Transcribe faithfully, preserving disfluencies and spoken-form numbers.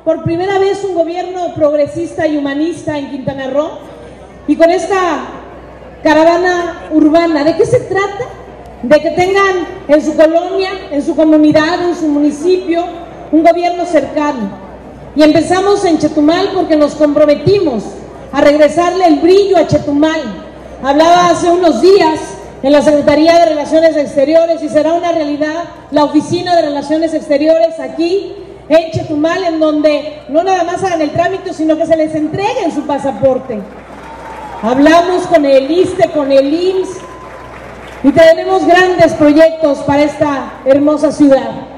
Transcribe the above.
por primera vez un gobierno progresista y humanista en Quintana Roo, y con esta caravana urbana. ¿De qué se trata? De que tengan en su colonia, en su comunidad, en su municipio, un gobierno cercano. Y empezamos en Chetumal porque nos comprometimos a regresarle el brillo a Chetumal. Hablaba hace unos días en la Secretaría de Relaciones Exteriores y será una realidad la Oficina de Relaciones Exteriores aquí en Chetumal, en donde no nada más hagan el trámite, sino que se les entreguen su pasaporte. Hablamos con el ISSSTE, con el I M S S y tenemos grandes proyectos para esta hermosa ciudad.